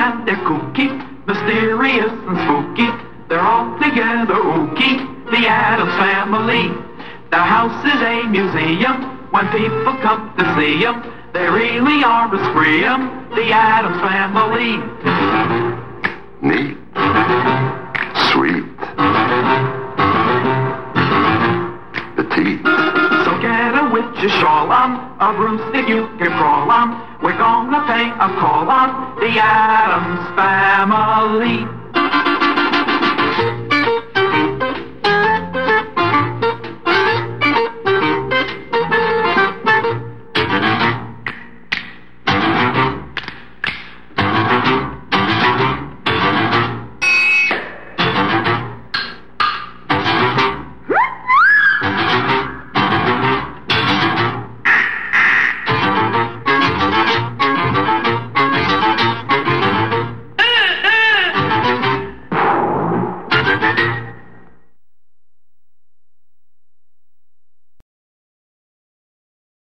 and they're kooky, mysterious and spooky. They're all together ooky, the Addams Family. Their house is a museum when people come to see them. They really are a scream, the Addams Family. Neat. Sweet. Petite. So get a witch's shawl on, a broomstick you can crawl on. We're gonna pay a call on the Addams Family.